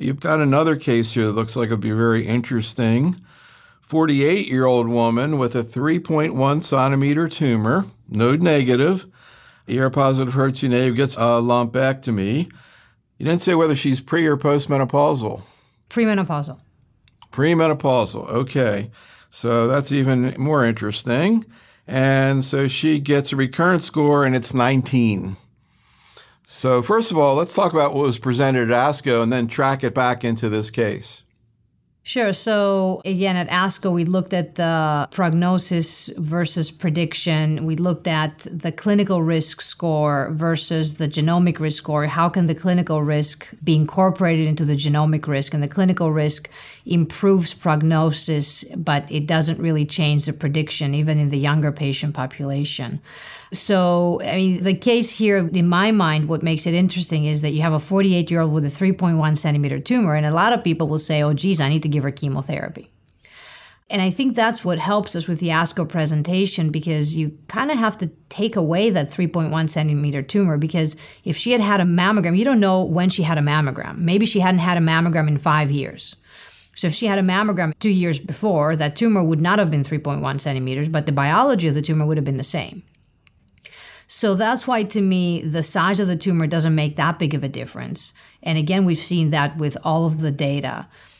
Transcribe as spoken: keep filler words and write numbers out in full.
You've got another case here that looks like it'd be very interesting. forty-eight-year-old woman with a three point one centimeter tumor, node negative, E R positive, H E R two negative, gets a lumpectomy. You didn't say whether she's pre or postmenopausal. Premenopausal. Premenopausal, okay. So that's even more interesting. And so she gets a recurrence score, and it's nineteen. So first of all, let's talk about what was presented at ASCO and then track it back into this case. Sure. So again, at ASCO, we looked at the prognosis versus prediction. We looked at the clinical risk score versus the genomic risk score. How can the clinical risk be incorporated into the genomic risk? And the clinical risk improves prognosis, but it doesn't really change the prediction, even in the younger patient population. So, I mean, the case here, in my mind, what makes it interesting is that you have a forty-eight-year-old with a three point one centimeter tumor, and a lot of people will say, oh, geez, I need to give her chemotherapy. And I think that's what helps us with the ASCO presentation, because you kind of have to take away that three point one centimeter tumor, because if she had had a mammogram, you don't know when she had a mammogram. Maybe she hadn't had a mammogram in five years. So if she had a mammogram two years before, that tumor would not have been three point one centimeters, but the biology of the tumor would have been the same. So that's why, to me, the size of the tumor doesn't make that big of a difference. And again, we've seen that with all of the data.